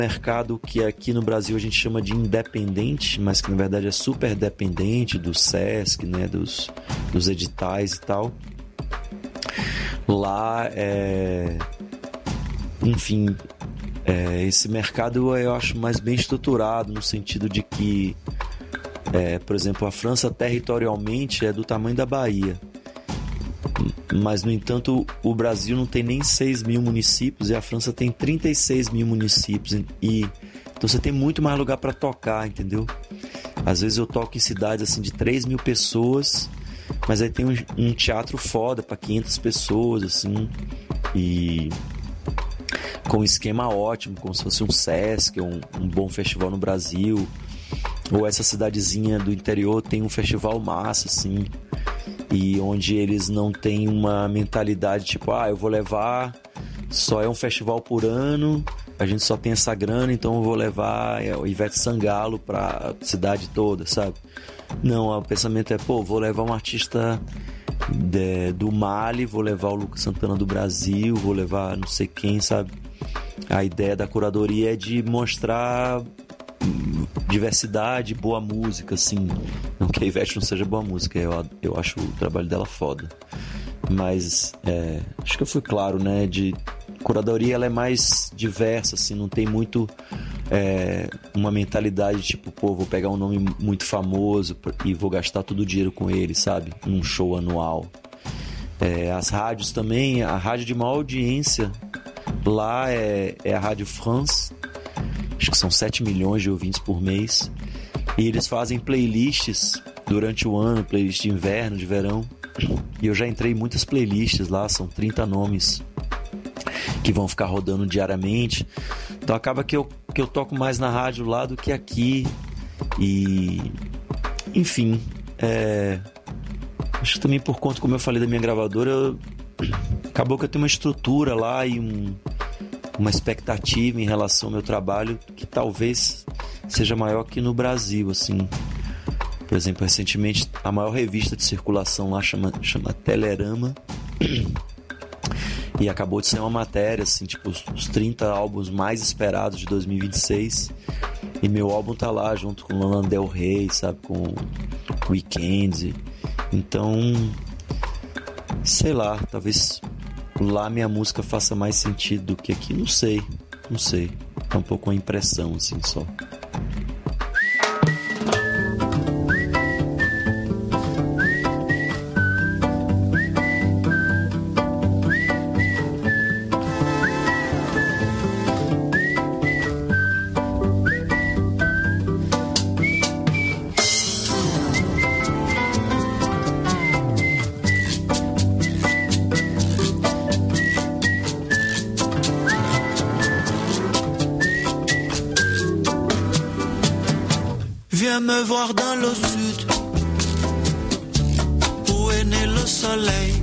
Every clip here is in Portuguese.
mercado que aqui no Brasil a gente chama de independente, mas que na verdade é super dependente do Sesc, né, dos editais e tal. Lá, enfim, esse mercado eu acho mais bem estruturado, no sentido de que, por exemplo, a França territorialmente é do tamanho da Bahia. Mas, no entanto, o Brasil não tem nem 6 mil municípios e a França tem 36 mil municípios. Então você tem muito mais lugar para tocar, entendeu? Às vezes eu toco em cidades assim, de 3 mil pessoas, mas aí tem um teatro foda para 500 pessoas, assim, e com um esquema ótimo, como se fosse um Sesc, um bom festival no Brasil. Ou essa cidadezinha do interior tem um festival massa, assim, e onde eles não têm uma mentalidade tipo, eu vou levar, só é um festival por ano, a gente só tem essa grana, então eu vou levar o Ivete Sangalo pra cidade toda, sabe? Não, o pensamento é, vou levar um artista do Mali, vou levar o Lucas Santana do Brasil, vou levar não sei quem, sabe? A ideia da curadoria é de mostrar diversidade, boa música, assim. Não que a Ivete não seja boa música, eu acho o trabalho dela foda. Mas acho que eu fui claro, né? De curadoria, ela é mais diversa, assim, não tem muito uma mentalidade tipo, vou pegar um nome muito famoso e vou gastar todo o dinheiro com ele, sabe? Num show anual. As rádios também, a rádio de maior audiência lá é a Rádio France. Acho que são 7 milhões de ouvintes por mês. E eles fazem playlists durante o ano, playlist de inverno, de verão. E eu já entrei em muitas playlists lá, são 30 nomes que vão ficar rodando diariamente. Então acaba que eu toco mais na rádio lá do que aqui. E, enfim, acho que também por conta, como eu falei, da minha gravadora, acabou que eu tenho uma estrutura lá e uma expectativa em relação ao meu trabalho que talvez seja maior que no Brasil, assim. Por exemplo, recentemente a maior revista de circulação lá chama Telerama, e acabou de sair uma matéria, assim, tipo, os 30 álbuns mais esperados de 2026, e meu álbum tá lá junto com Lana Del Rey, sabe, com Weeknd. Então, sei lá, talvez lá minha música faça mais sentido do que aqui, não sei, é um pouco uma impressão, assim, só. Viens me voir dans le sud, où est né le soleil.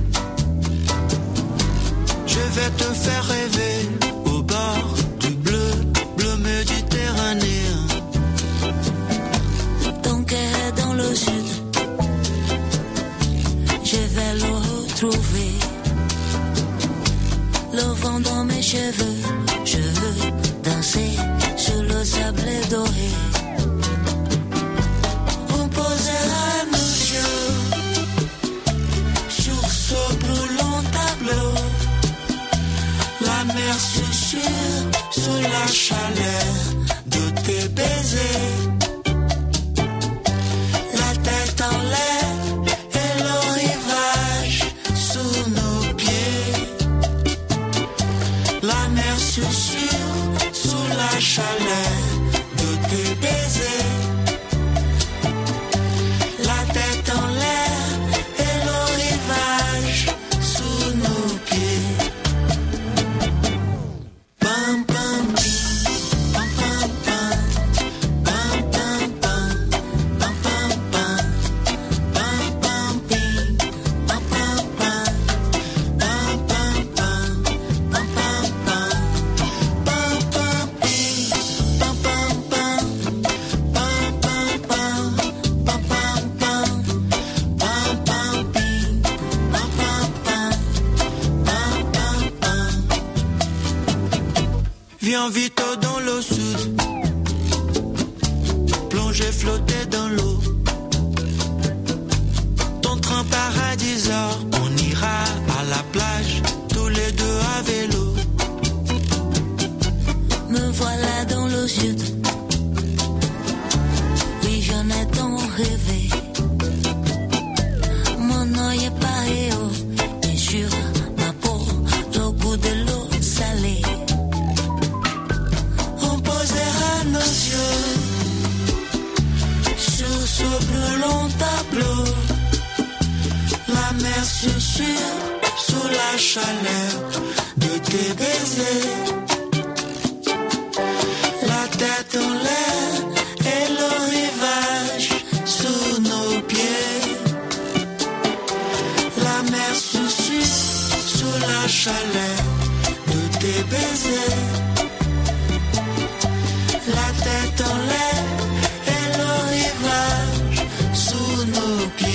Je vais te faire rêver au bord du bleu méditerranéen. Ton cœur est dans le sud, je vais le retrouver. Le vent dans mes cheveux, je veux danser sur le sable doré. Sous la chaleur de tes baisers, la tête en l'air et le rivage sous nos pieds. La mer susurre sous la chaleur de tes baisers, la tête en l'air et le rivage sous nos pieds. Viens vite dans le sud, flotter dans l'eau. Ton train part à 10h, on ira à la plage, tous les deux à vélo. Me voilà dans l'eau sud, oui j'en ai tant rêvé. Mon œil est pareil, et sur ma peau, le goût de l'eau salée. On posera nos yeux sur ce plus long tableau. La mer susurre sous la chaleur de tes baisers. La tête en l'air et le rivage sous nos pieds. La mer susurre sous la chaleur de tes baisers. La tête en l'air et le rivage sous nos pieds.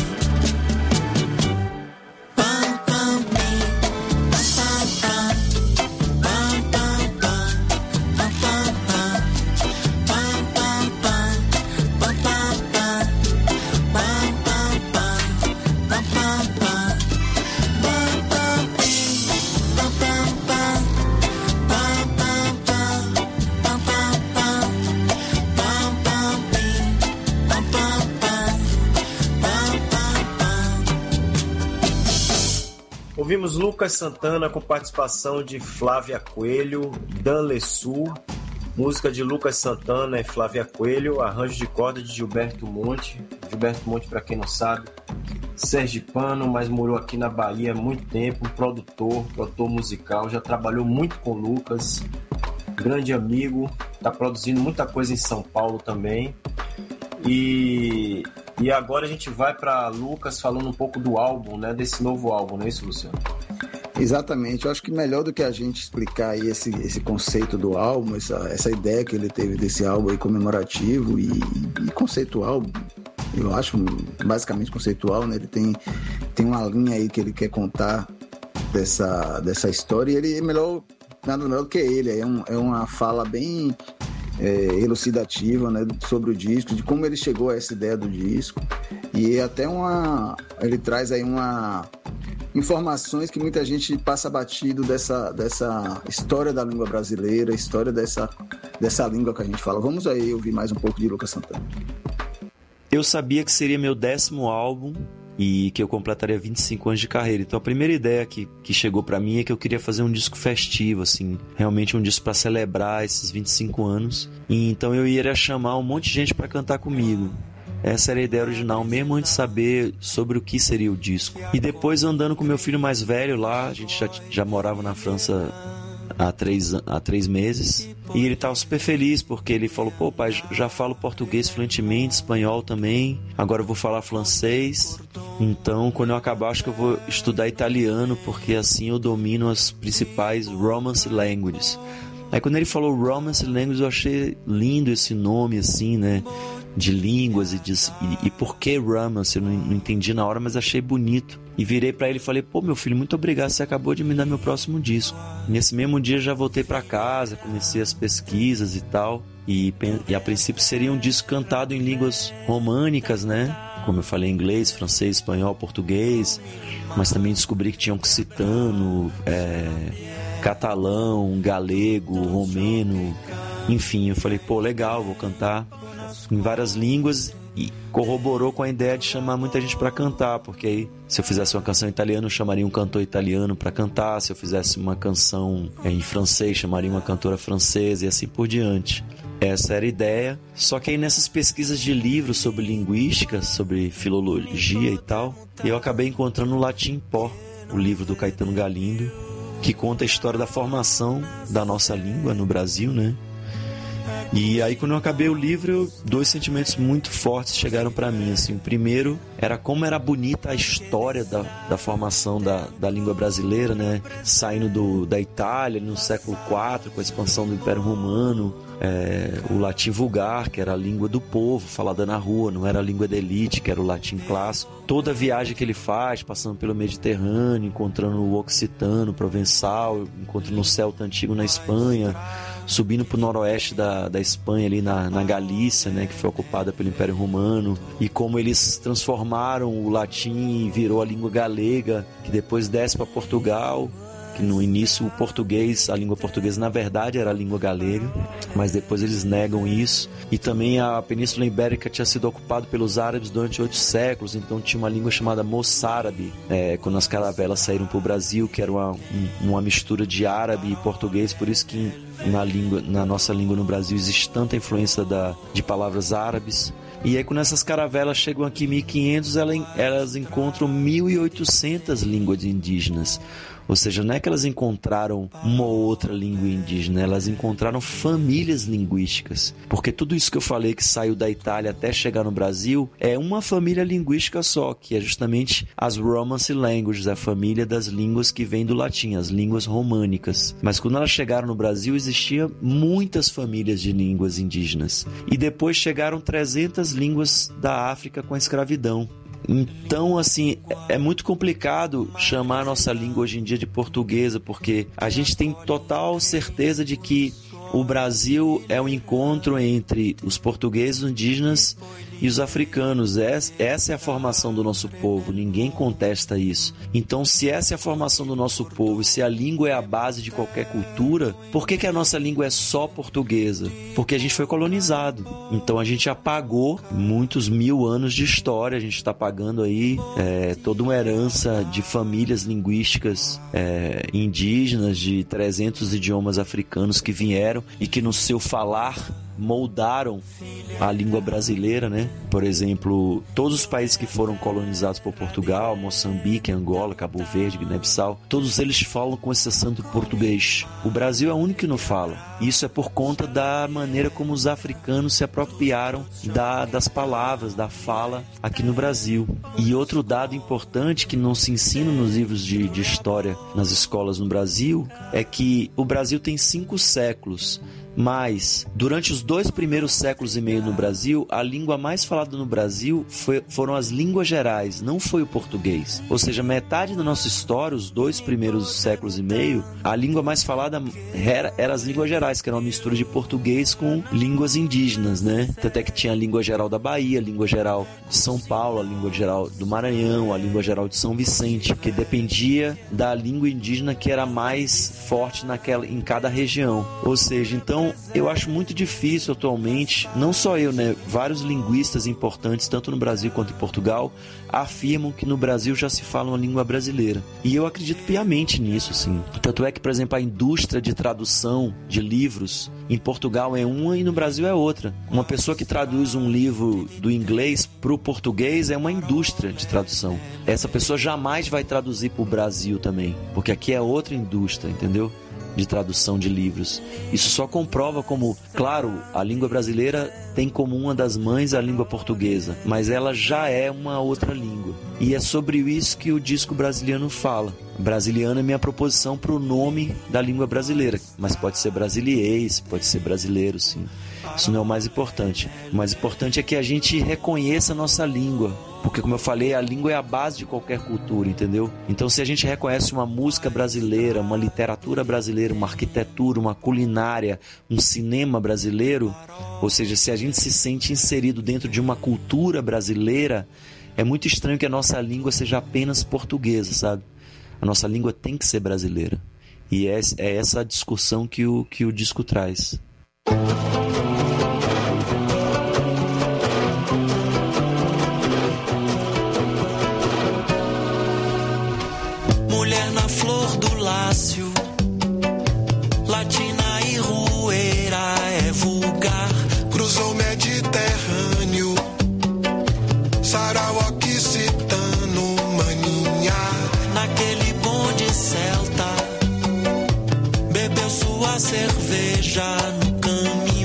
Ouvimos Lucas Santana com participação de Flávia Coelho, Dan Lessu, música de Lucas Santana e Flávia Coelho, arranjo de corda de Gilberto Monte. Gilberto Monte, para quem não sabe, sergipano, mas morou aqui na Bahia há muito tempo, produtor musical, já trabalhou muito com Lucas, grande amigo, está produzindo muita coisa em São Paulo também. E agora a gente vai para Lucas falando um pouco do álbum, né? Desse novo álbum, não é isso, Luciano? Exatamente, eu acho que melhor do que a gente explicar aí esse conceito do álbum, essa ideia que ele teve desse álbum aí comemorativo e conceitual, eu acho basicamente conceitual, né? Ele tem uma linha aí que ele quer contar dessa história e ele é nada melhor do que ele, é uma fala bem elucidativa, né, sobre o disco, de como ele chegou a essa ideia do disco, e até ele traz aí informações que muita gente passa batido dessa história da língua brasileira, história dessa língua que a gente fala. Vamos aí ouvir mais um pouco de Lucas Santana. Eu sabia que seria meu 10º álbum e que eu completaria 25 anos de carreira. Então a primeira ideia que chegou pra mim é que eu queria fazer um disco festivo, assim, realmente um disco pra celebrar esses 25 anos. E então eu iria chamar um monte de gente pra cantar comigo. Essa era a ideia original, mesmo antes de saber sobre o que seria o disco. E depois, andando com meu filho mais velho lá, a gente já morava na França há 3 meses, e ele estava super feliz porque ele falou: pô, pai, já falo português fluentemente, espanhol também, agora eu vou falar francês, então quando eu acabar acho que eu vou estudar italiano, porque assim eu domino as principais Romance Languages. Aí quando ele falou Romance Languages, eu achei lindo esse nome assim, né, de línguas e por que Romance, eu não entendi na hora, mas achei bonito. E virei pra ele e falei: pô, meu filho, muito obrigado, você acabou de me dar meu próximo disco. Nesse mesmo dia já voltei pra casa, comecei as pesquisas e tal, e a princípio seria um disco cantado em línguas românicas, né, como eu falei, inglês, francês, espanhol, português, mas também descobri que tinha occitano, catalão, galego, romeno, enfim, eu falei: pô, legal, vou cantar em várias línguas. E corroborou com a ideia de chamar muita gente para cantar, porque aí, se eu fizesse uma canção em italiano, eu chamaria um cantor italiano para cantar, se eu fizesse uma canção em francês, chamaria uma cantora francesa e assim por diante. Essa era a ideia. Só que aí nessas pesquisas de livros sobre linguística, sobre filologia e tal, eu acabei encontrando o Latim Pó, o livro do Caetano Galindo, que conta a história da formação da nossa língua no Brasil, né? E aí quando eu acabei o livro, 2 sentimentos muito fortes chegaram pra mim, assim. O primeiro era como era bonita a história da formação da língua brasileira, né? Saindo da Itália no século IV, com a expansão do Império Romano, o latim vulgar, que era a língua do povo, falada na rua, não era a língua da elite, que era o latim clássico. Toda a viagem que ele faz, passando pelo Mediterrâneo, encontrando o occitano, o provençal, encontrando o celta antigo na Espanha, subindo para o noroeste da Espanha, ali na Galícia, né, que foi ocupada pelo Império Romano, e como eles transformaram o latim e virou a língua galega, que depois desce para Portugal, que no início o português, a língua portuguesa na verdade era a língua galega, mas depois eles negam isso. E também a Península Ibérica tinha sido ocupada pelos árabes durante 8 séculos, então tinha uma língua chamada moçárabe, quando as caravelas saíram para o Brasil, que era uma mistura de árabe e português, por isso que na nossa língua no Brasil existe tanta influência de palavras árabes. E aí quando essas caravelas chegam aqui em 1500, elas encontram 1.800 línguas indígenas. Ou seja, não é que elas encontraram uma ou outra língua indígena, elas encontraram famílias linguísticas. Porque tudo isso que eu falei que saiu da Itália até chegar no Brasil é uma família linguística só, que é justamente as Romance Languages, a família das línguas que vem do latim, as línguas românicas. Mas quando elas chegaram no Brasil, existiam muitas famílias de línguas indígenas. E depois chegaram 300 línguas da África com a escravidão. Então, assim, é muito complicado chamar a nossa língua hoje em dia de portuguesa, porque a gente tem total certeza de que o Brasil é um encontro entre os portugueses, os indígenas e os africanos. Essa é a formação do nosso povo, ninguém contesta isso. Então, se essa é a formação do nosso povo e se a língua é a base de qualquer cultura, por que a nossa língua é só portuguesa? Porque a gente foi colonizado. Então, a gente apagou muitos 1000 anos de história, a gente está pagando aí toda uma herança de famílias linguísticas indígenas, de 300 idiomas africanos que vieram e que no seu falar moldaram a língua brasileira, né? Por exemplo, todos os países que foram colonizados por Portugal, Moçambique, Angola, Cabo Verde, Guiné-Bissau, todos eles falam com exceção do português. O Brasil é o único que não fala. Isso é por conta da maneira como os africanos se apropriaram das palavras, da fala aqui no Brasil. E outro dado importante que não se ensina nos livros de história nas escolas no Brasil é que o Brasil tem 5 séculos. Mas, durante os 2 primeiros séculos e meio no Brasil, a língua mais falada no Brasil foram as línguas gerais, não foi o português. Ou seja, metade da nossa história, os 2 primeiros séculos e meio, a língua mais falada era as línguas gerais, que era uma mistura de português com línguas indígenas, né? Até que tinha a língua geral da Bahia, a língua geral de São Paulo, a língua geral do Maranhão, a língua geral de São Vicente, que dependia da língua indígena que era mais forte em cada região. Ou seja, então, eu acho muito difícil atualmente, não só eu, né? Vários linguistas importantes, tanto no Brasil quanto em Portugal, afirmam que no Brasil já se fala uma língua brasileira. E eu acredito piamente nisso, sim. Tanto é que, por exemplo, a indústria de tradução de livros em Portugal é uma e no Brasil é outra. Uma pessoa que traduz um livro do inglês para o português é uma indústria de tradução. Essa pessoa jamais vai traduzir para o Brasil também, porque aqui é outra indústria, entendeu? De tradução de livros. Isso só comprova como, claro, a língua brasileira tem como uma das mães a língua portuguesa, mas ela já é uma outra língua. E é sobre isso que o disco Brasiliano fala. Brasiliano é minha proposição para o nome da língua brasileira, mas pode ser brasiliês, pode ser brasileiro, sim. Isso não é o mais importante. O mais importante é que a gente reconheça a nossa língua, porque, como eu falei, a língua é a base de qualquer cultura, entendeu? Então, se a gente reconhece uma música brasileira, uma literatura brasileira, uma arquitetura, uma culinária, um cinema brasileiro, ou seja, se a gente se sente inserido dentro de uma cultura brasileira, é muito estranho que a nossa língua seja apenas portuguesa, sabe? A nossa língua tem que ser brasileira. E é essa a discussão que o disco traz. Mulher na flor do lácio, latina e rueira, é vulgar. Cruzou o Mediterrâneo, sarau occitano, maninha. Naquele bonde celta, bebeu sua cerveja no caminho.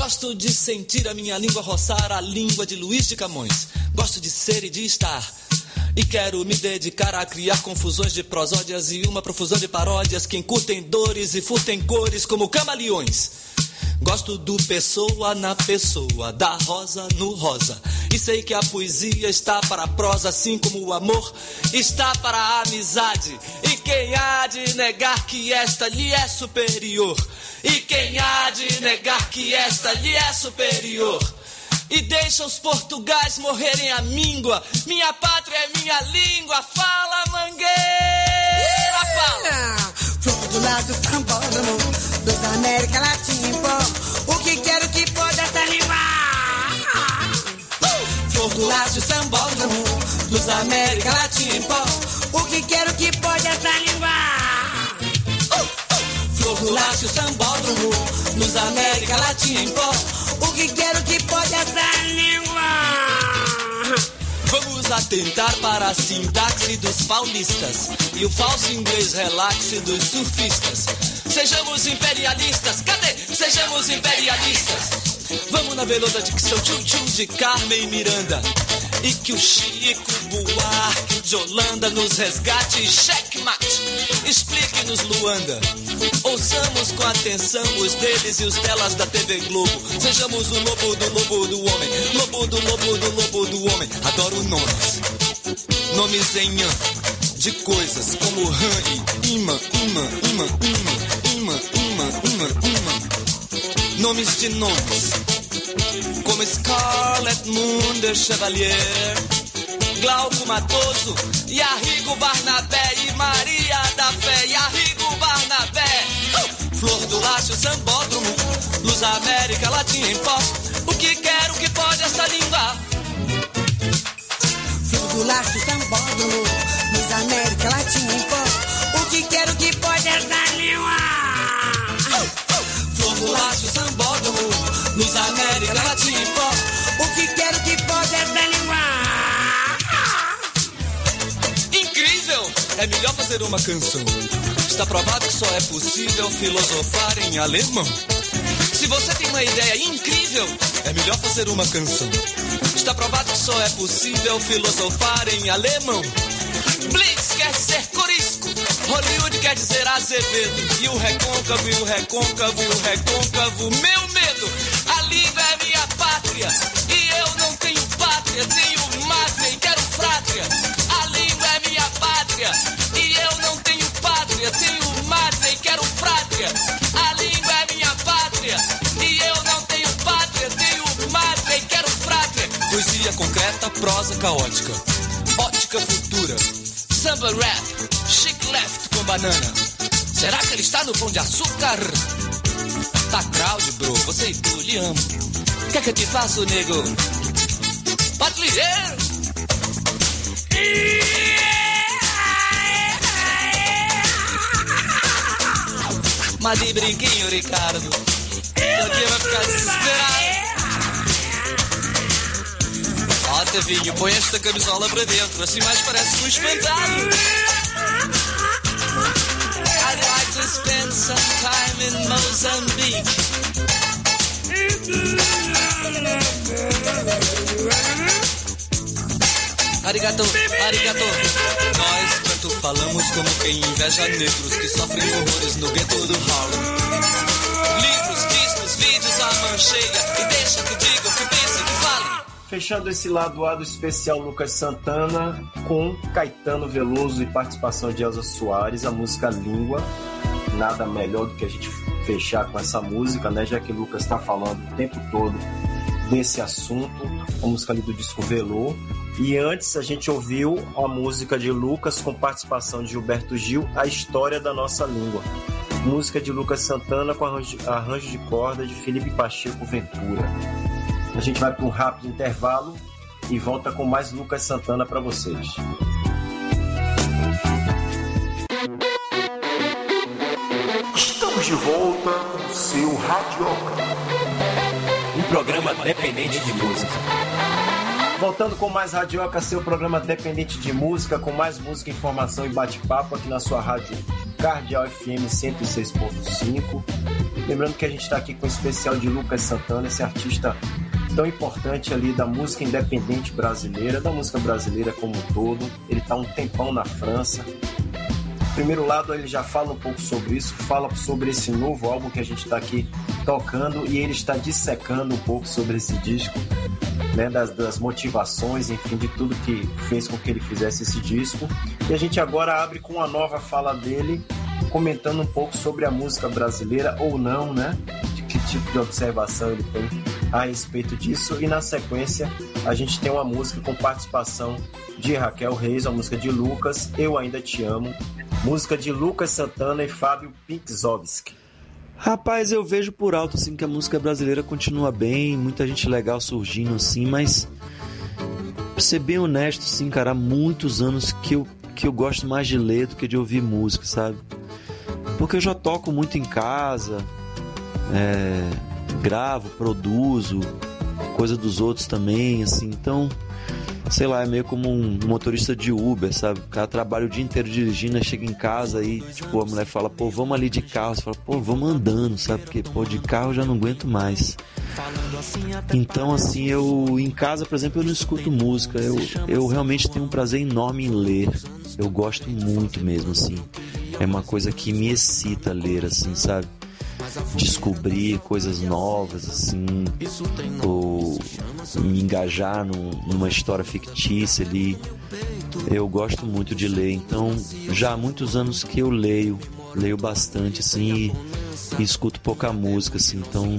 Gosto de sentir a minha língua roçar a língua de Luís de Camões. Gosto de ser e de estar. E quero me dedicar a criar confusões de prosódias e uma profusão de paródias que encurtem dores e furtem cores como camaleões. Gosto do pessoa na pessoa, da rosa no rosa. E sei que a poesia está para a prosa, assim como o amor está para a amizade. E quem há de negar que esta lhe é superior? E quem há de negar que esta lhe é superior? E deixa os portugais morrerem a míngua. Minha pátria é minha língua. Fala, Mangueira, fala. Flor do lado sambódromo dos América Latina em pó. O que quero que pode essa língua? Flor do lado sambódromo dos América Latina em pó. O que quero que pode essa língua? Flor do Lácio Sambódromo nos América Latina em pó. O que quero que pode essa língua? Vamos atentar para a sintaxe dos paulistas e o falso inglês relaxe dos surfistas. Sejamos imperialistas, cadê? Sejamos imperialistas. Vamos na veloda dicção tchum-tchum de Carmen Miranda. E que o Chico Buarque de Holanda nos resgate e checkmate. Explique-nos, Luanda. Ouçamos com atenção os deles e os delas da TV Globo. Sejamos o lobo do homem. Lobo do lobo do homem. Adoro nomes. Nomes em de coisas como rã e imã. Nomes de nomes como Scarlet Moon de Chevalier, Glauco Matoso e Arrigo Barnabé e Maria da Fé e Arrigo Barnabé. Flor do Lácio Sambódromo, Luz América Latina em pó. O que quero que pode essa língua? Flor do Lácio Sambódromo, Luz América Latina em pó. O que quero que pode essa língua? Flor do Lácio Sambódromo, Luz América Latina em pó. O que quero que pode essa língua? Incrível! É melhor fazer uma canção. Está provado que só é possível filosofar em alemão. Se você tem uma ideia incrível, é melhor fazer uma canção. Está provado que só é possível filosofar em alemão. Blitz quer dizer corisco, Hollywood quer dizer Azevedo. E o recôncavo, e o recôncavo, e o recôncavo, meu medo. A língua é minha pátria, e eu não tenho pátria. Tenho mátria e quero frátria. A língua é minha pátria, e eu não tenho pátria. Tenho mátria e quero frátria. A língua é minha pátria, e eu não tenho pátria. Tenho mátria e quero frátria. Poesia concreta, prosa caótica, ótica futura, samba rap, chic left com banana. Será que ele está no Pão de Açúcar? Tá crowd, bro, você e tu, lhe amo. O que é que eu te faço, nego? Pode ligar. Mas de brinquinho, Ricardo. Aqui vai ficar desesperado. Ó, Tavinho, põe esta camisola para dentro, assim mais parece um espantado. I'd like to spend some time in Mozambique. Arigato, arigato. Nós, canto, falamos como quem inveja negros que sofrem horrores no gueto do Harlem. Livros, discos, vídeos, a mancheia. E deixa que digam, que pensem, que falem. Fechando esse lado A do especial Lucas Santana com Caetano Veloso e participação de Elza Soares, a música Língua. Nada melhor do que a gente fechar com essa música, né? Já que o Lucas está falando o tempo todo desse assunto, a música ali do disco Velô. E antes a gente ouviu a música de Lucas com participação de Gilberto Gil, A História da Nossa Língua. Música de Lucas Santana com arranjo de corda de Felipe Pacheco Ventura. A gente vai para um rápido intervalo e volta com mais Lucas Santana para vocês. Estamos de volta com o seu Radioca, um programa dependente de música. Voltando com mais Radioca, seu programa dependente de música, com mais música, informação e bate-papo aqui na sua rádio Cardeal FM 106.5. Lembrando que a gente está aqui com o especial de Lucas Santana, esse artista tão importante ali da música independente brasileira, da música brasileira como um todo. Ele está um tempão na França. No primeiro lado, ele já fala um pouco sobre isso, fala sobre esse novo álbum que a gente está aqui tocando, e ele está dissecando um pouco sobre esse disco, né, das motivações, enfim, de tudo que fez com que ele fizesse esse disco. E a gente agora abre com uma nova fala dele, comentando um pouco sobre a música brasileira ou não, né? De que tipo de observação ele tem a respeito disso. E na sequência a gente tem uma música com participação de Raquel Reis, a música de Lucas, Eu Ainda Te Amo, música de Lucas Santana e Fábio Pinczowski. Rapaz, eu vejo por alto assim que a música brasileira continua bem, muita gente legal surgindo assim, mas pra ser bem honesto, assim, cara, há muitos anos que eu gosto mais de ler do que de ouvir música, sabe? Porque eu já toco muito em casa, gravo, produzo, coisa dos outros também, assim, então, sei lá, é meio como um motorista de Uber, sabe? O cara trabalha o dia inteiro dirigindo, aí chega em casa e, tipo, a mulher fala, pô, vamos ali de carro. Você fala, pô, vamos andando, sabe? Porque, pô, de carro eu já não aguento mais. Então, assim, eu, em casa, por exemplo, eu não escuto música. Eu realmente tenho um prazer enorme em ler. Eu gosto muito mesmo, assim. É uma coisa que me excita ler, assim, sabe? Descobrir coisas novas, assim, ou me engajar numa história fictícia ali. Eu gosto muito de ler, então já há muitos anos que eu leio bastante, assim, e escuto pouca música, assim, então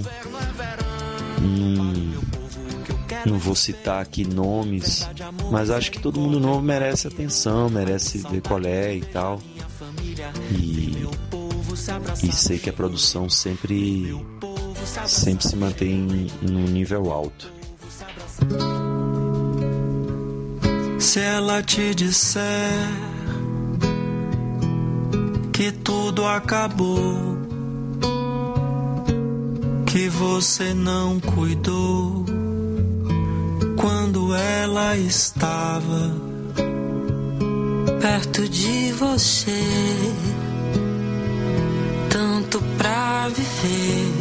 não vou citar aqui nomes, mas acho que todo mundo novo merece atenção, merece ver qual é e tal, e sei que a produção sempre se mantém num nível alto. Se ela te disser que tudo acabou, que você não cuidou quando ela estava perto de você, tanto pra viver,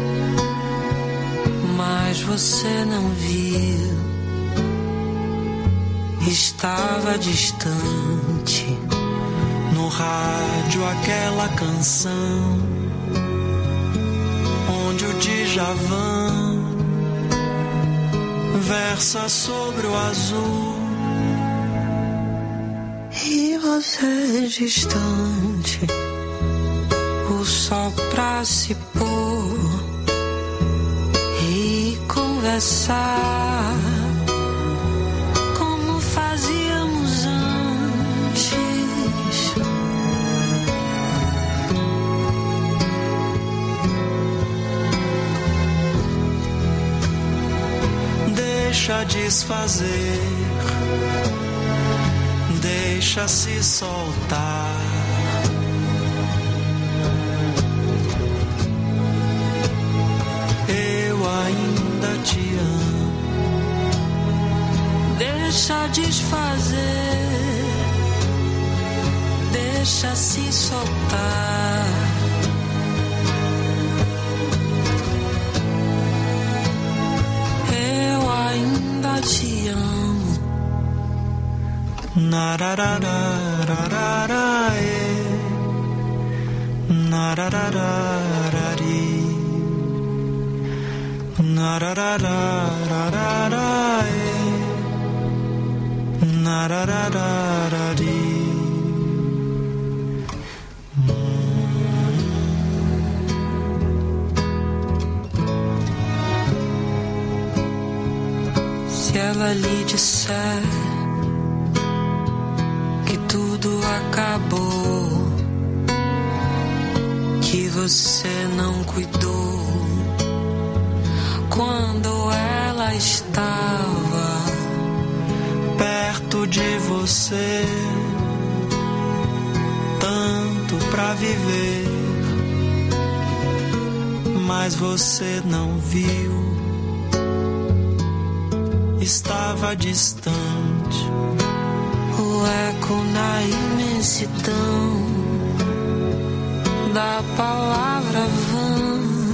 mas você não viu, estava distante. No rádio aquela canção onde o Djavan versa sobre o azul, e você distante, o sol pra se pôr e conversar como fazíamos antes. Deixa desfazer, deixa se soltar. Eu ainda te amo. Deixa desfazer, deixa se soltar. Eu ainda te amo. Nararararararaê, nararararari, narararararaê, nararararari. Se ela lhe disser que tudo acabou, que você não cuidou quando ela estava perto de você, tanto pra viver, mas você não viu, estava distante. O eco na imensidão da palavra vã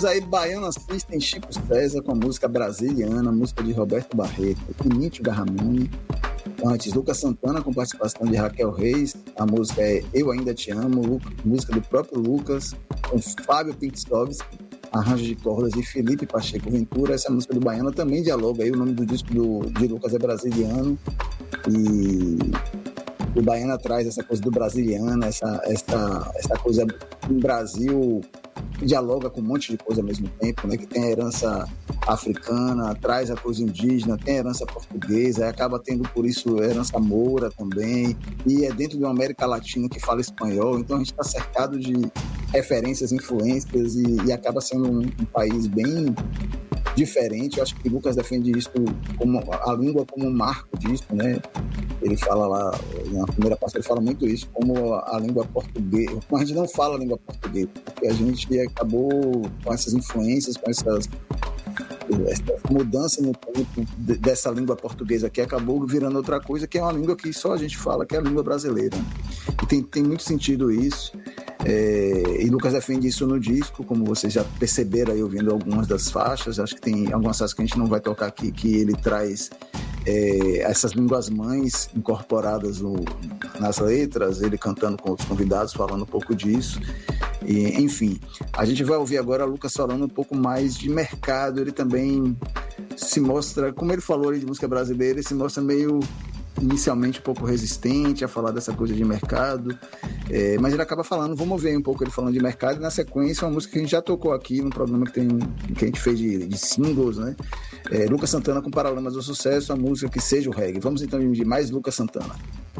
Ouvimos aí Baiana System, Chico César com a música Brasiliana, música de Roberto Barreto e Nítio Garramone. Antes, Lucas Santana com participação de Raquel Reis, a música é Eu Ainda Te Amo, música do próprio Lucas, com Fábio Pinkstovski, arranjo de cordas de Felipe Pacheco Ventura. Essa música do Baiana também dialoga aí, o nome do disco de Lucas é Brasiliano, e o Baiana traz essa coisa do brasiliano, essa coisa do Brasil, que dialoga com um monte de coisa ao mesmo tempo, né? Que tem a herança africana, traz a coisa indígena, tem a herança portuguesa, acaba tendo por isso herança moura também, e é dentro de uma América Latina que fala espanhol, então a gente está cercado de referências, influências, e acaba sendo um país bem diferente. Eu acho que o Lucas defende isso como a língua como um marco disso, né? Ele fala lá, na primeira parte ele fala muito isso, como a língua portuguesa, como a gente não fala a língua portuguesa, porque a gente acabou com essas influências, com essa mudança no tempo dessa língua portuguesa que acabou virando outra coisa, que é uma língua que só a gente fala, que é a língua brasileira. E tem muito sentido isso. E Lucas defende isso no disco, como vocês já perceberam aí ouvindo algumas das faixas. Acho que tem algumas faixas que a gente não vai tocar aqui, que ele traz essas línguas mães incorporadas nas letras, ele cantando com outros convidados, falando um pouco disso. E, enfim, a gente vai ouvir agora Lucas falando um pouco mais de mercado. Ele também se mostra, como ele falou ali de música brasileira, ele se mostra meio inicialmente um pouco resistente a falar dessa coisa de mercado, mas ele acaba falando, vamos ver um pouco ele falando de mercado, e na sequência uma música que a gente já tocou aqui no programa que a gente fez de singles, né? Lucas Santana com Paralamas do Sucesso, a música Que Seja o Reggae. Vamos então de mais Lucas Santana.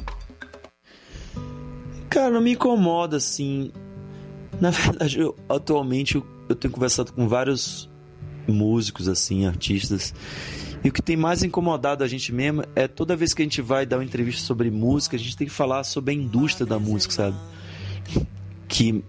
Cara, não me incomoda, assim. Na verdade, atualmente eu tenho conversado com vários músicos, assim, artistas, e o que tem mais incomodado a gente mesmo é toda vez que a gente vai dar uma entrevista sobre música, a gente tem que falar sobre a indústria da música, sabe? Que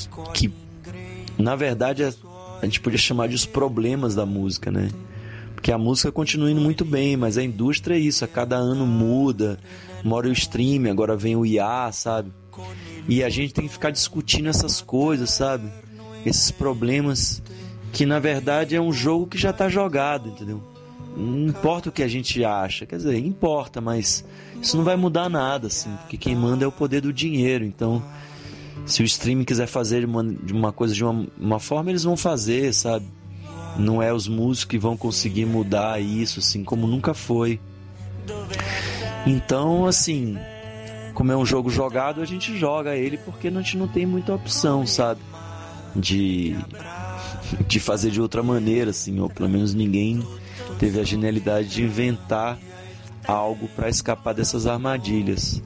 na verdade, a gente podia chamar de os problemas da música, né? Porque a música continua indo muito bem, mas a indústria é isso, a cada ano muda, mora o streaming, agora vem o IA, sabe? E a gente tem que ficar discutindo essas coisas, sabe? Esses problemas que na verdade é um jogo que já tá jogado, entendeu? Não importa o que a gente acha, quer dizer, importa, mas isso não vai mudar nada, assim, porque quem manda é o poder do dinheiro. Então, se o streaming quiser fazer de uma coisa de uma forma, eles vão fazer, sabe? Não é os músicos que vão conseguir mudar isso, assim, como nunca foi. Então, assim, como é um jogo jogado, a gente joga ele porque a gente não tem muita opção, sabe? De fazer de outra maneira, assim, ou pelo menos ninguém teve a genialidade de inventar algo para escapar dessas armadilhas.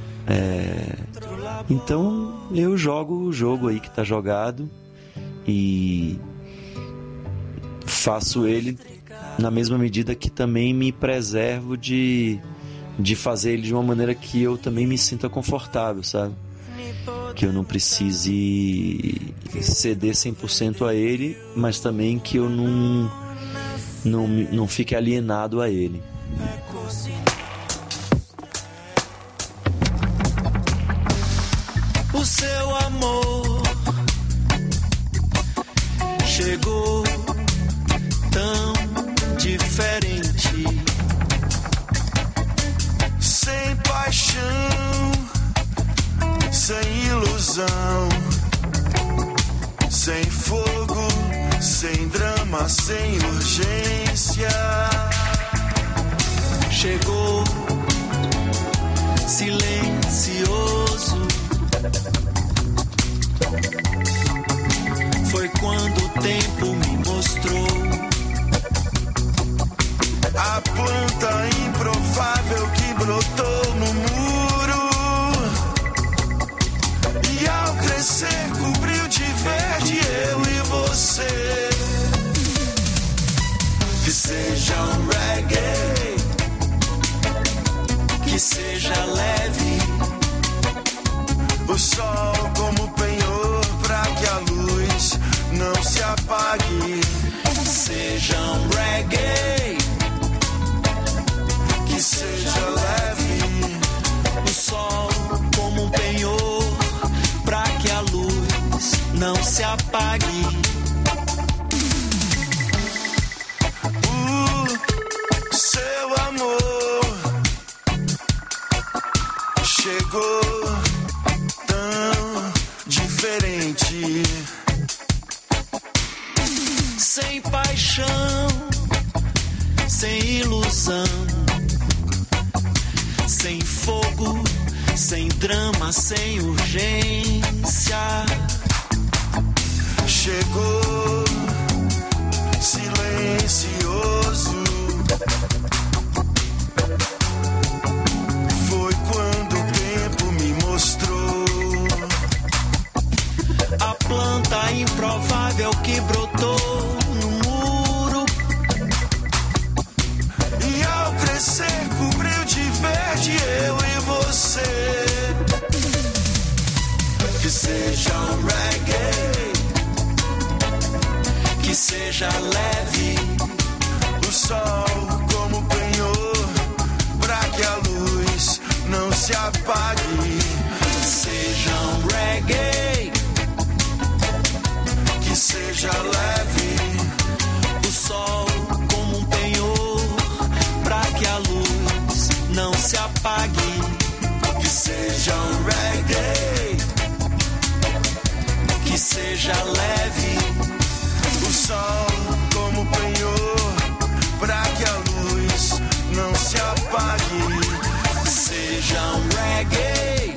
Então eu jogo o jogo aí que tá jogado e faço ele na mesma medida que também me preservo de fazer ele de uma maneira que eu também me sinta confortável, sabe? Que eu não precise ceder 100% a ele, mas também que eu não fique alienado a ele. O seu amor chegou tão diferente, sem paixão, sem ilusão, sem fogo, sem drama, sem urgência. Chegou silencioso. Foi quando o tempo me mostrou a planta improvável que brotou no muro e ao crescer cobriu de verde eu e você. Que seja um reggae, que seja leve, o sol como penhor pra que a luz não se apague. Seja um reggae, que seja leve, o sol como um penhor pra que a luz não se apague. sem paixão, sem ilusão, sem fogo, sem drama, sem urgência. Chegou silencioso. Foi quando o tempo me mostrou a planta improvável que brotou no muro. E ao crescer cobriu de verde eu e você. Que seja um reggae, que seja leve, o sol como penhor, pra que a luz não se apague. que seja um reggae, Que seja leve, o sol como um penhor, pra que a luz não se apague. que seja um reggae, Que seja leve, o sol como penhor, pra que a luz não se apague. que seja um reggae,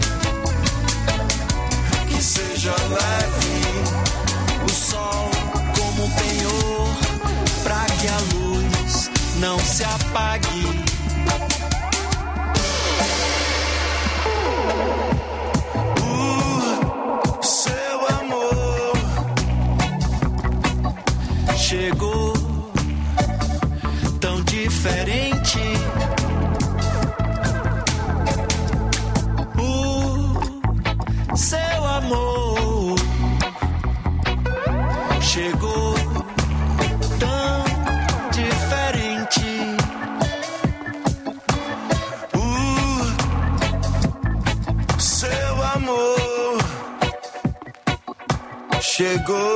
Que seja leve, o sol como um penhor, pra que a luz não se apague. o seu amor Chegou tão diferente. O seu amor chegou tão diferente. o seu amor chegou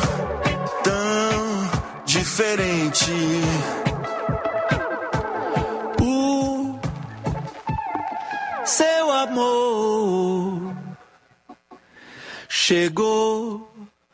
tão diferente. O seu amor chegou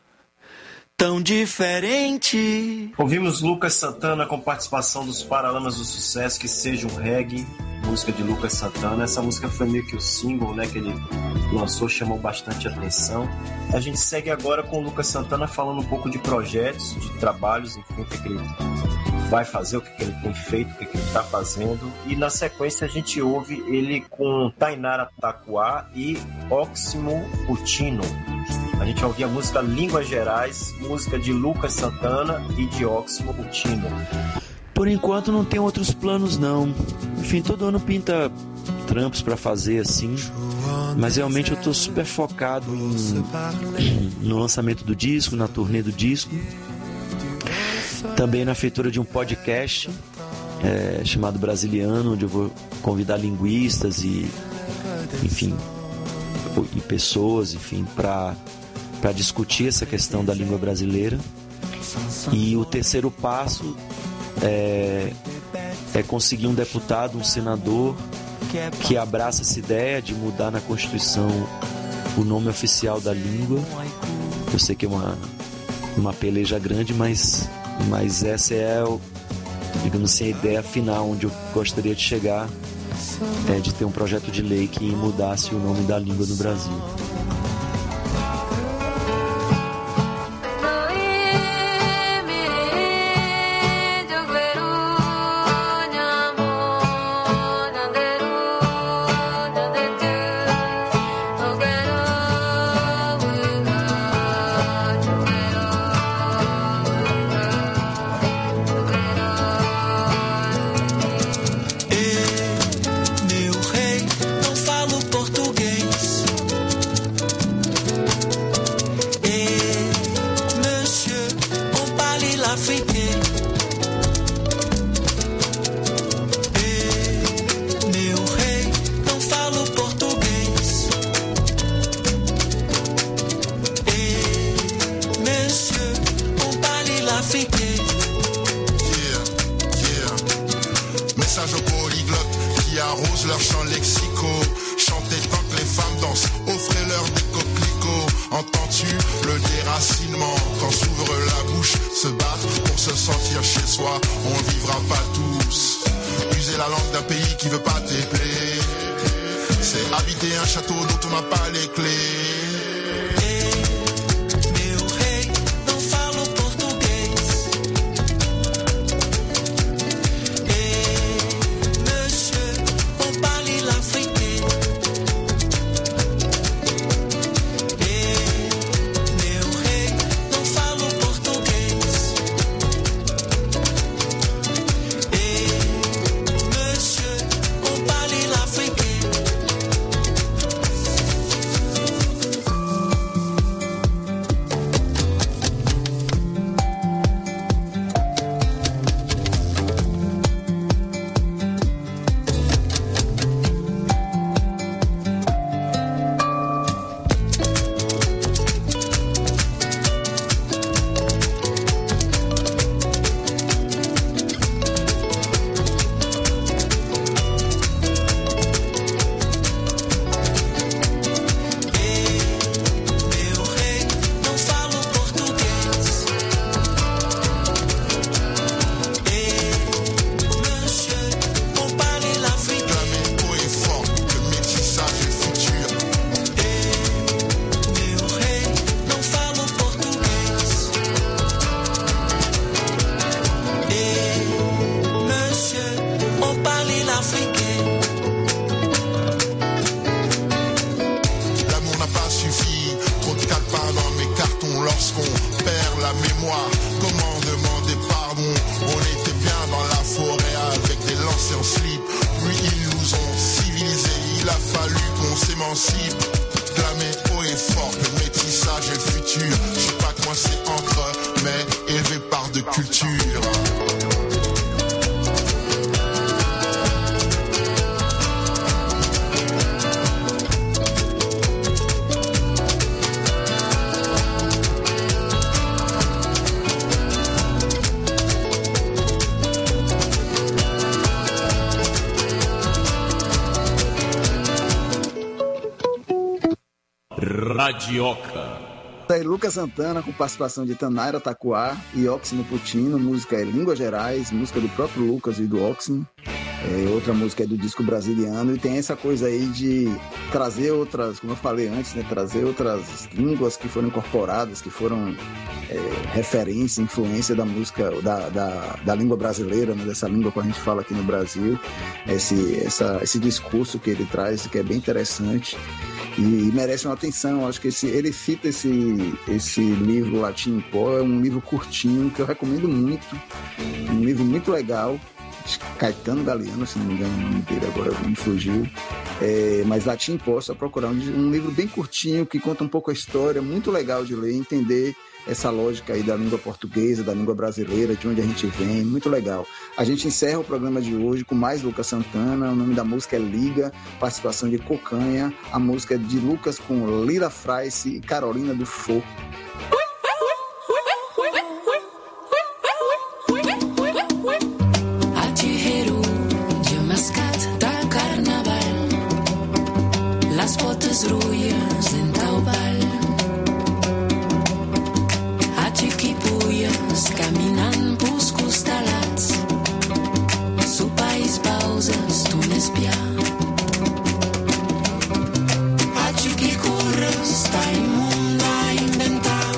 tão diferente. Ouvimos Lucas Santana com participação dos Paralamas do Sucesso, Que Seja um Reggae, música de Lucas Santana. Essa música foi meio que o single, né, que ele lançou, chamou bastante atenção. A gente segue agora com o Lucas Santana falando um pouco de projetos, de trabalhos, enfim, o que ele vai fazer, o que ele tem feito, o que ele está fazendo. E na sequência a gente ouve ele com Tainara Tacuá e Óximo Puccino. A gente vai ouvir a música Línguas Gerais, música de Lucas Santana e de Óximo Puccino. Por enquanto não tem outros planos não. Enfim, todo ano pinta trampos pra fazer assim, mas realmente eu tô super focado no lançamento do disco, na turnê do disco, também na feitura de um podcast chamado Brasiliano, onde eu vou convidar linguistas e enfim, e pessoas, enfim, para discutir essa questão da língua brasileira. E o terceiro passo é conseguir um deputado, um senador que abraça essa ideia de mudar na Constituição o nome oficial da língua. Eu sei que é uma peleja grande, mas essa é, digamos assim, a ideia final onde eu gostaria de chegar, de ter um projeto de lei que mudasse o nome da língua no Brasil. Entends-tu le déracinement quand s'ouvre la bouche, se battre pour se sentir chez soi, on vivra pas tous. User la langue d'un pays qui veut pas tes plaies, c'est habiter un château dont on n'a pas les clés. Radioca. Aí Lucas Santana com participação de Tanaira Tacuá e Oximo Puccino, música é Línguas Gerais, música do próprio Lucas e do Oximo. Outra música é do disco Brasiliano, e tem essa coisa aí de trazer outras, como eu falei antes, né, trazer outras línguas que foram incorporadas, que foram referência, influência da música, da língua brasileira, né, dessa língua que a gente fala aqui no Brasil, esse discurso que ele traz, que é bem interessante e merece uma atenção. Acho que ele cita esse livro Latim em Pó, é um livro curtinho que eu recomendo muito, um livro muito legal, Caetano Galeano, se não me engano o nome dele, agora me fugiu, mas Latim em Pó, só procurar um livro bem curtinho que conta um pouco a história, muito legal de ler, entender essa lógica aí da língua portuguesa, da língua brasileira, de onde a gente vem, muito legal. A gente encerra o programa de hoje com mais Lucas Santana, o nome da música é Liga, participação de Cocanha, a música é de Lucas com Lila Fraice e Carolina do Fô. Stai imunda a inventar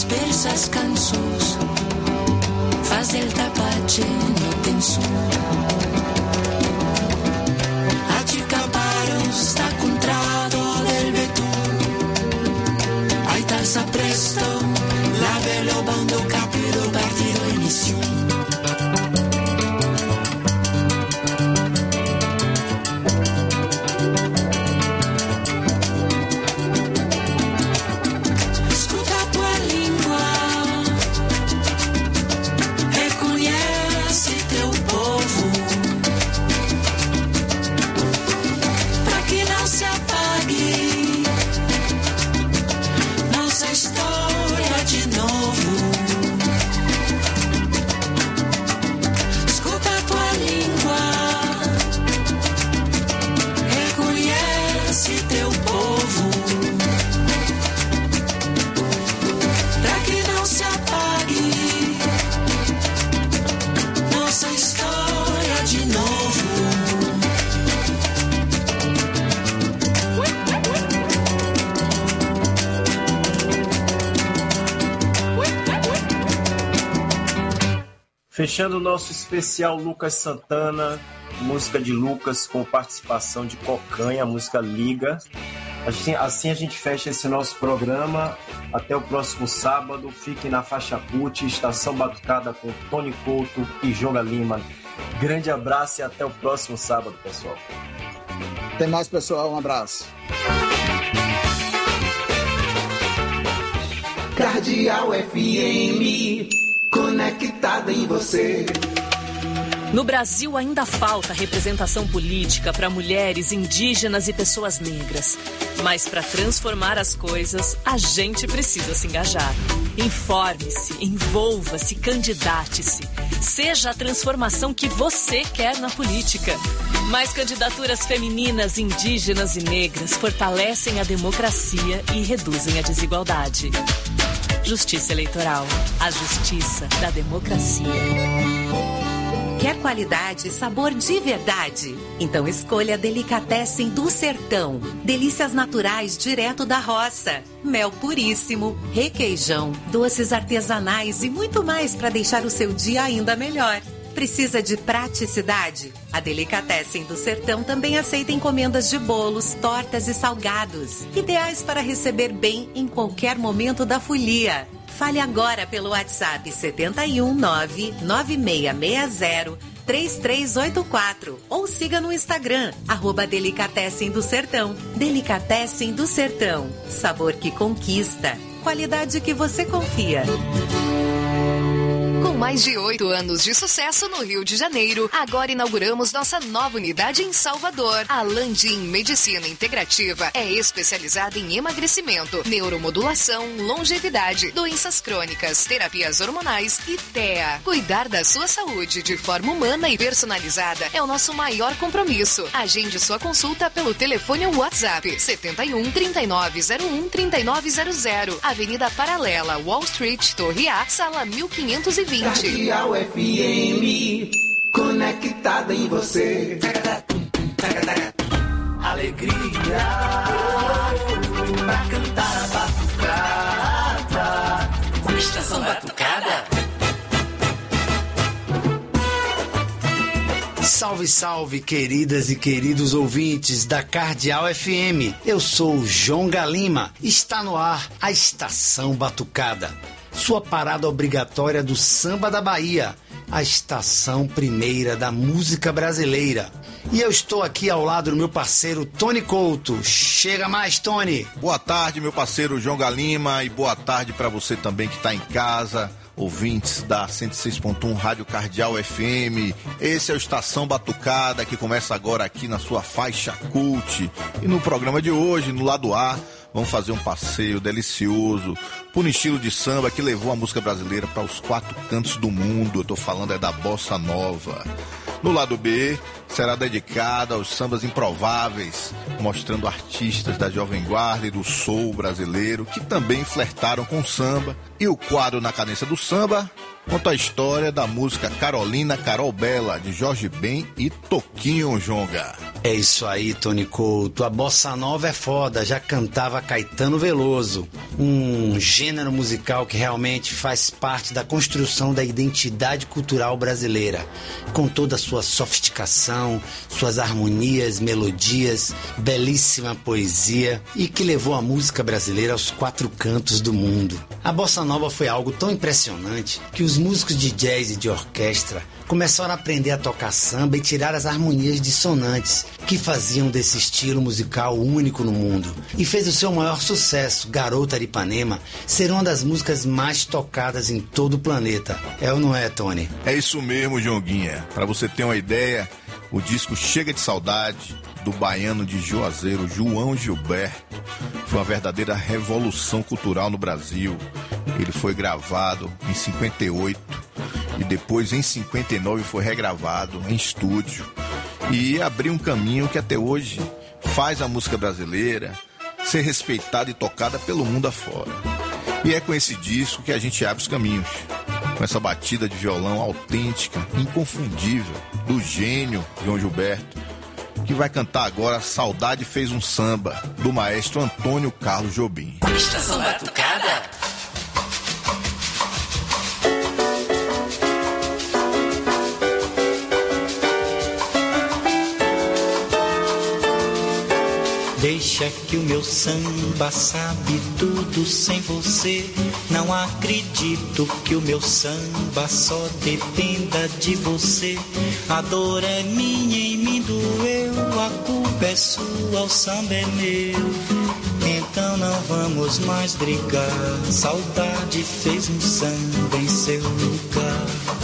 persas canções, faz del tapache no tem som. Acabaron sta contrado del betún. Hay talza presto, la velo bando capido partido inició. Fechando o nosso especial Lucas Santana, música de Lucas com participação de Cocanha, a música Liga. Assim a gente fecha esse nosso programa. Até o próximo sábado. Fiquem na faixa CUT, Estação Batucada com Tony Couto e Jonga Lima. Grande abraço e até o próximo sábado, pessoal. Até mais, pessoal. Um abraço. Cardeal FM, conectada em você. No Brasil ainda falta representação política para mulheres, indígenas e pessoas negras. Mas para transformar as coisas, a gente precisa se engajar. Informe-se, envolva-se, candidate-se. Seja a transformação que você quer na política. Mais candidaturas femininas, indígenas e negras fortalecem a democracia e reduzem a desigualdade. Justiça Eleitoral, a justiça da democracia. Quer qualidade e sabor de verdade? Então escolha a Delicatessen do Sertão. Delícias naturais direto da roça. Mel puríssimo, requeijão, doces artesanais e muito mais para deixar o seu dia ainda melhor. Precisa de praticidade? A Delicatessen do Sertão também aceita encomendas de bolos, tortas e salgados. Ideais para receber bem em qualquer momento da folia. Fale agora pelo WhatsApp 719-9660-3384 ou siga no Instagram, @Delicatessen do Sertão. Delicatessen do Sertão. Sabor que conquista. Qualidade que você confia. Com mais de 8 anos de sucesso no Rio de Janeiro, agora inauguramos nossa nova unidade em Salvador. A Landim Medicina Integrativa é especializada em emagrecimento, neuromodulação, longevidade, doenças crônicas, terapias hormonais e TEA. Cuidar da sua saúde de forma humana e personalizada é o nosso maior compromisso. Agende sua consulta pelo telefone ou WhatsApp 71 3901 3900, Avenida Paralela, Wall Street, Torre A, Sala 1520. Cardeal FM, conectada em você. Alegria pra cantar a batucada. Estação Batucada. Salve, salve, queridas e queridos ouvintes da Cardeal FM. Eu sou o Jonga Lima. Está no ar a Estação Batucada. Sua parada obrigatória do samba da Bahia, a estação primeira da música brasileira. E eu estou aqui ao lado do meu parceiro Tony Couto. Chega mais, Tony. Boa tarde, meu parceiro Jonga Lima, e boa tarde para você também que está em casa, ouvintes da 106.1 Rádio Cardeal FM. Esse é o Estação Batucada, que começa agora aqui na sua faixa CUT. E no programa de hoje, no lado A, vamos fazer um passeio delicioso por um estilo de samba que levou a música brasileira para os 4 cantos do mundo. Eu tô falando é da Bossa Nova. No lado B, será dedicada aos sambas improváveis, mostrando artistas da Jovem Guarda e do soul brasileiro que também flertaram com o samba. E o quadro Na Cadência do Samba conta a história da música Carolina Carol Bela, de Jorge Ben e Toquinho Jonga. É isso aí, Tony Couto. A bossa nova é foda, já cantava Caetano Veloso. Um gênero musical que realmente faz parte da construção da identidade cultural brasileira, com toda a sua sofisticação, suas harmonias, melodias, belíssima poesia e que levou a música brasileira aos 4 cantos do mundo. A bossa nova foi algo tão impressionante que os músicos de jazz e de orquestra começaram a aprender a tocar samba e tirar as harmonias dissonantes que faziam desse estilo musical único no mundo. E fez o seu maior sucesso, Garota de Ipanema, ser uma das músicas mais tocadas em todo o planeta. É ou não é, Tony? É isso mesmo, Jonguinha. Para você ter uma ideia, o disco Chega de Saudade, do baiano de Juazeiro, João Gilberto, foi uma verdadeira revolução cultural no Brasil. Ele foi gravado em 58 e depois em 59 foi regravado em estúdio e abriu um caminho que até hoje faz a música brasileira ser respeitada e tocada pelo mundo afora. E é com esse disco que a gente abre os caminhos, com essa batida de violão autêntica, inconfundível, do gênio João Gilberto, que vai cantar agora Saudade Fez um Samba, do maestro Antônio Carlos Jobim. Estação Batucada. Deixa que o meu samba sabe tudo sem você. Não acredito que o meu samba só dependa de você. A dor é minha, em mim doeu. A culpa é sua, o samba é meu. Então não vamos mais brigar. Saudade fez um samba em seu lugar.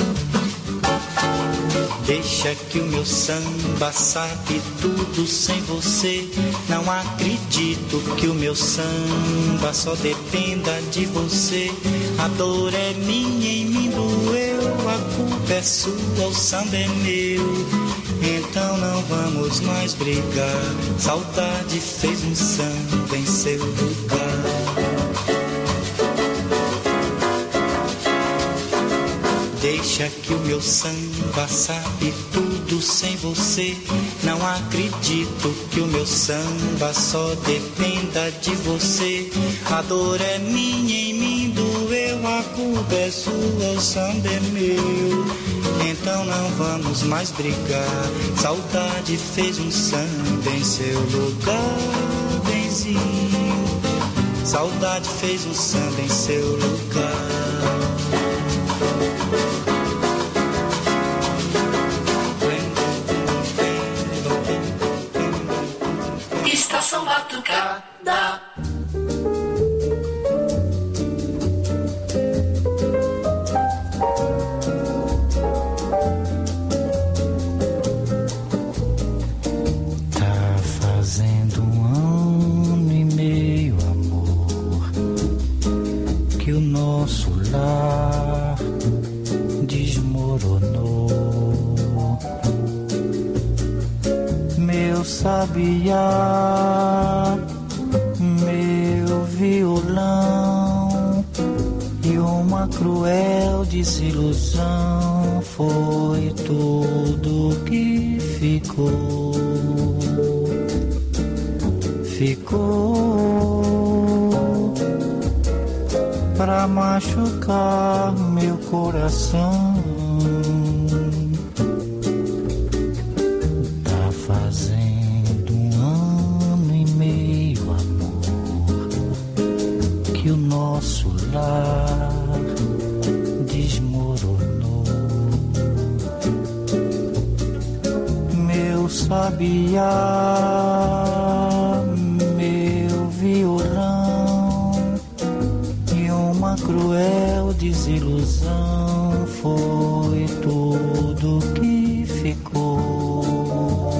Deixa que o meu samba sabe tudo sem você. Não acredito que o meu samba só dependa de você. A dor é minha, em mim doeu. A culpa é sua, o samba é meu. Então não vamos mais brigar. Saudade fez um samba em seu lugar. Deixa que o meu samba sabe tudo sem você. Não acredito que o meu samba só dependa de você. A dor é minha, em mim doeu. A culpa é sua, o samba é meu. Então não vamos mais brigar. Saudade fez um samba em seu lugar, benzinho. Saudade fez um samba em seu lugar. Estação Batucada. Tá fazendo 1 ano e meio, amor, que o nosso lar desmoronou. Meu sabiá, meu violão, e uma cruel desilusão foi tudo que ficou. Ficou pra machucar meu coração. Tá fazendo 1 ano e meio, amor, que o nosso lar desmoronou. Meu sabiá, meu violão, e uma cruel desilusão foi tudo que ficou.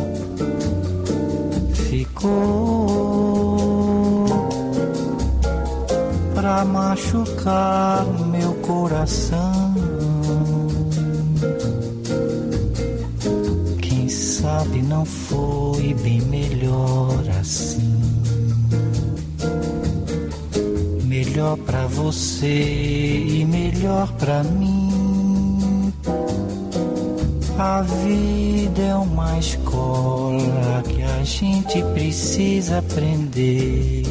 Ficou pra machucar meu coração. Quem sabe não foi bem melhor assim. Melhor pra você e melhor pra mim. A vida é uma escola gente precisa aprender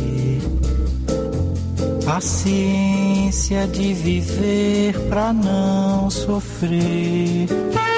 a ciência de viver pra não sofrer.